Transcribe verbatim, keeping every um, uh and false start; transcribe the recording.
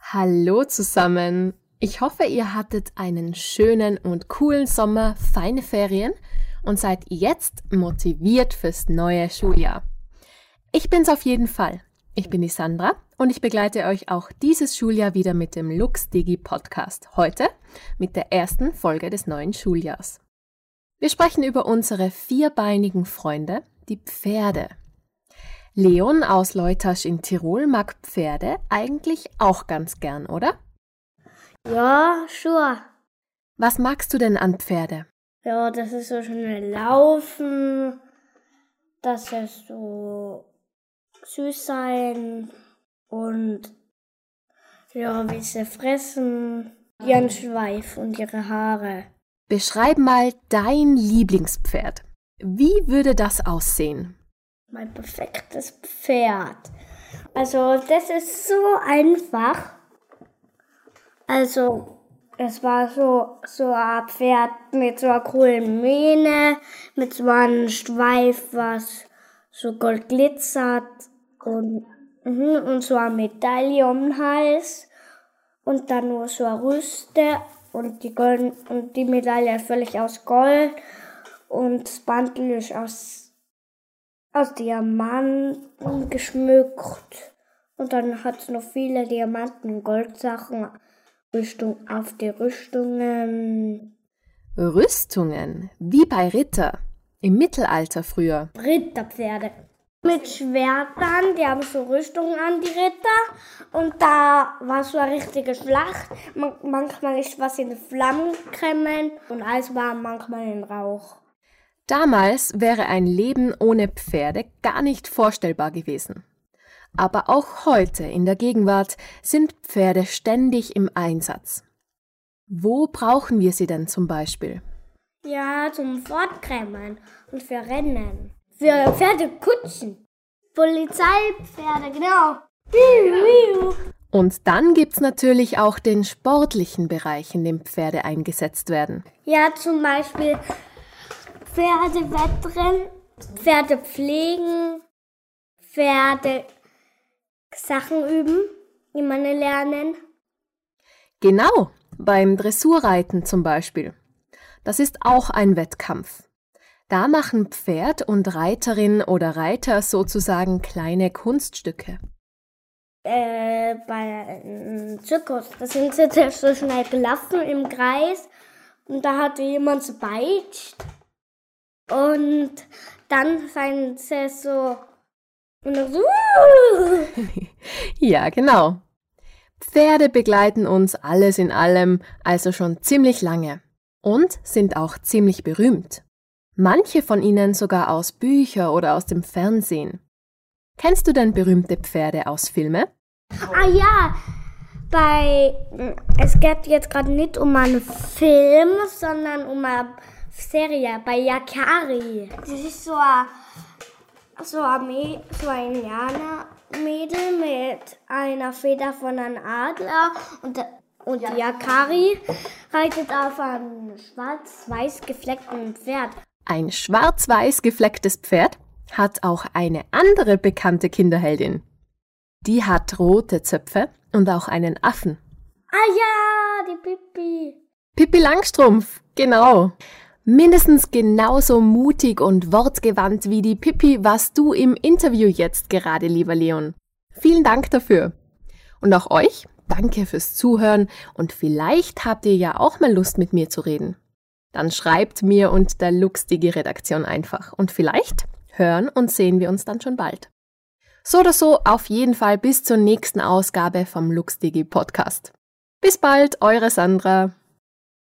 Hallo zusammen! Ich hoffe, ihr hattet einen schönen und coolen Sommer, feine Ferien und seid jetzt motiviert fürs neue Schuljahr. Ich bin's auf jeden Fall. Ich bin die Sandra und ich begleite euch auch dieses Schuljahr wieder mit dem LuxDigi Podcast. Heute mit der ersten Folge des neuen Schuljahrs. Wir sprechen über unsere vierbeinigen Freunde, die Pferde. Leon aus Leutasch in Tirol mag Pferde eigentlich auch ganz gern, oder? Ja, schon. Was magst du denn an Pferde? Ja, das ist so schnell laufen, dass es so süß sein und ja, wie sie fressen, ihren Schweif und ihre Haare. Beschreib mal dein Lieblingspferd. Wie würde das aussehen? Mein perfektes Pferd. Also, das ist so einfach. Also, es war so, so ein Pferd mit so einer coolen Mähne, mit so einem Schweif, was so gold glitzert und, und so eine Medaille um den Hals und dann nur so eine Rüste und die, Golden, und die Medaille ist völlig aus Gold und das Bandel ist aus aus Diamanten geschmückt und dann hat es noch viele Diamanten und Goldsachen Rüstung auf die Rüstungen. Rüstungen? Wie bei Ritter. Im Mittelalter früher. Ritterpferde. Mit Schwertern, die haben so Rüstungen an, die Ritter. Und da war so eine richtige Schlacht. Man, manchmal ist was in Flammen gekommen und alles war manchmal in Rauch. Damals wäre ein Leben ohne Pferde gar nicht vorstellbar gewesen. Aber auch heute in der Gegenwart sind Pferde ständig im Einsatz. Wo brauchen wir sie denn zum Beispiel? Ja, zum Fortkremmen und für Rennen. Für Pferdekutschen. Polizeipferde, genau. Und dann gibt's natürlich auch den sportlichen Bereich, in dem Pferde eingesetzt werden. Ja, zum Beispiel Pferdewettrennen, Pferde pflegen, Pferde Sachen üben, die man lernen. Genau, beim Dressurreiten zum Beispiel. Das ist auch ein Wettkampf. Da machen Pferd und Reiterin oder Reiter sozusagen kleine Kunststücke. Äh, bei einem Zirkus, da sind sie so schnell gelaufen im Kreis und da hatte jemand so beitscht. Und dann seien sie so, und so. Ja, genau. Pferde begleiten uns alles in allem also schon ziemlich lange und sind auch ziemlich berühmt. Manche von ihnen sogar aus Büchern oder aus dem Fernsehen. Kennst du denn berühmte Pferde aus Filmen? Ah ja, bei, es geht jetzt gerade nicht um einen Film, sondern um eine Serie bei Yakari. Das ist so ein, so ein, Mäd, so ein Indianermädel mit einer Feder von einem Adler und, und ja. Yakari reitet auf einem schwarz-weiß gefleckten Pferd. Ein schwarz-weiß geflecktes Pferd hat auch eine andere bekannte Kinderheldin. Die hat rote Zöpfe und auch einen Affen. Ah ja, die Pippi. Pippi Langstrumpf, genau. Mindestens genauso mutig und wortgewandt wie die Pippi warst du im Interview jetzt gerade, lieber Leon. Vielen Dank dafür. Und auch euch, danke fürs Zuhören und vielleicht habt ihr ja auch mal Lust mit mir zu reden. Dann schreibt mir und der LuxDigi-Redaktion einfach und vielleicht hören und sehen wir uns dann schon bald. So oder so auf jeden Fall bis zur nächsten Ausgabe vom LuxDigi Podcast. Bis bald, eure Sandra.